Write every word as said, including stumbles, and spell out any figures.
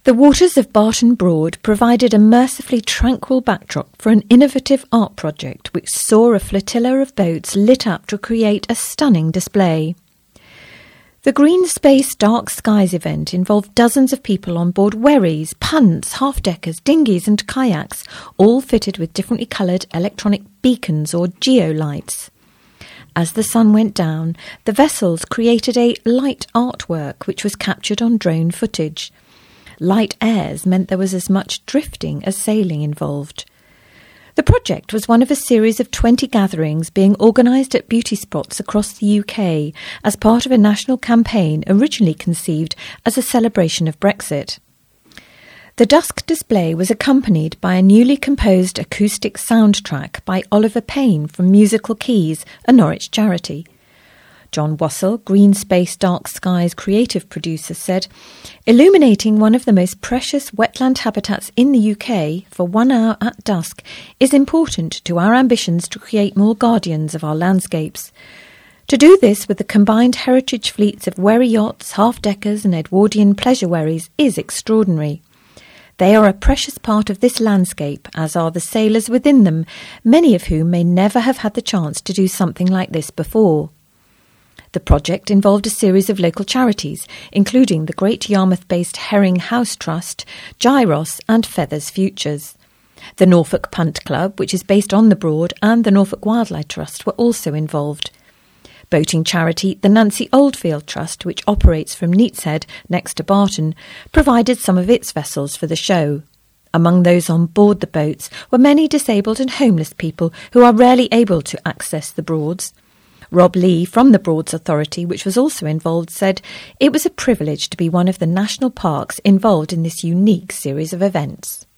The waters of Barton Broad provided a mercifully tranquil backdrop for an innovative art project which saw a flotilla of boats lit up to create a stunning display. The Green Space Dark Skies event involved dozens of people on board wherries, punts, half-deckers, dinghies and kayaks, all fitted with differently coloured electronic beacons or geolights. As the sun went down, the vessels created a light artwork which was captured on drone footage. Light airs meant there was as much drifting as sailing involved. The project was one of a series of twenty gatherings being organised at beauty spots across the U K as part of a national campaign originally conceived as a celebration of Brexit. The dusk display was accompanied by a newly composed acoustic soundtrack by Oliver Payne from Musical Keys, a Norwich charity. John Wassell, Green Space Dark Skies creative producer, said, "Illuminating one of the most precious wetland habitats in the U K for one hour at dusk is important to our ambitions to create more guardians of our landscapes. To do this with the combined heritage fleets of wherry yachts, half-deckers and Edwardian pleasure wherries is extraordinary. They are a precious part of this landscape, as are the sailors within them, many of whom may never have had the chance to do something like this before." The project involved a series of local charities, including the Great Yarmouth-based Herring House Trust, Gyros and Feathers Futures. The Norfolk Punt Club, which is based on the Broad, and the Norfolk Wildlife Trust were also involved. Boating charity, the Nancy Oldfield Trust, which operates from Neatshead next to Barton, provided some of its vessels for the show. Among those on board the boats were many disabled and homeless people who are rarely able to access the Broads. Rob Lee from the Broads Authority, which was also involved, said, "It was a privilege to be one of the national parks involved in this unique series of events."